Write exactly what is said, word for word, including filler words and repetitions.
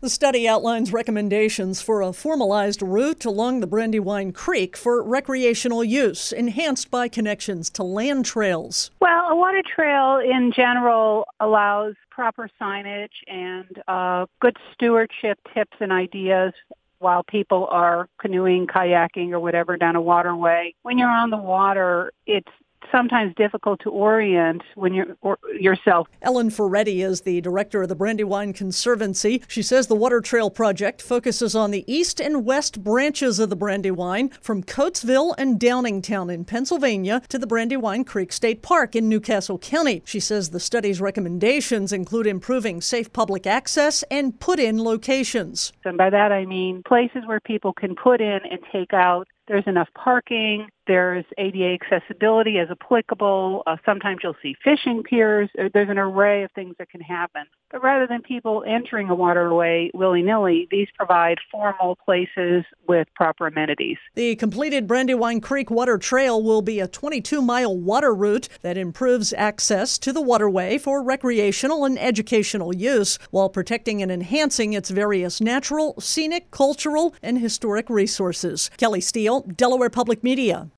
The study outlines recommendations for a formalized route along the Brandywine Creek for recreational use, enhanced by connections to land trails. Well, a water trail in general allows proper signage and uh, good stewardship tips and ideas while people are canoeing, kayaking, or whatever down a waterway. When you're on the water, it's sometimes difficult to orient when you're or yourself. Ellen Ferretti is the director of the Brandywine Conservancy. She says the Water Trail project focuses on the east and west branches of the Brandywine, from Coatesville and Downingtown in Pennsylvania to the Brandywine Creek State Park in Newcastle County. She says the study's recommendations include improving safe public access and put-in locations. And by that I mean places where people can put in and take out. There's enough parking. There's A D A accessibility as applicable. Uh, sometimes you'll see fishing piers. There's an array of things that can happen. But rather than people entering a waterway willy-nilly, these provide formal places with proper amenities. The completed Brandywine Creek Water Trail will be a twenty-two mile water route that improves access to the waterway for recreational and educational use while protecting and enhancing its various natural, scenic, cultural, and historic resources. Kelly Steele, Delaware Public Media.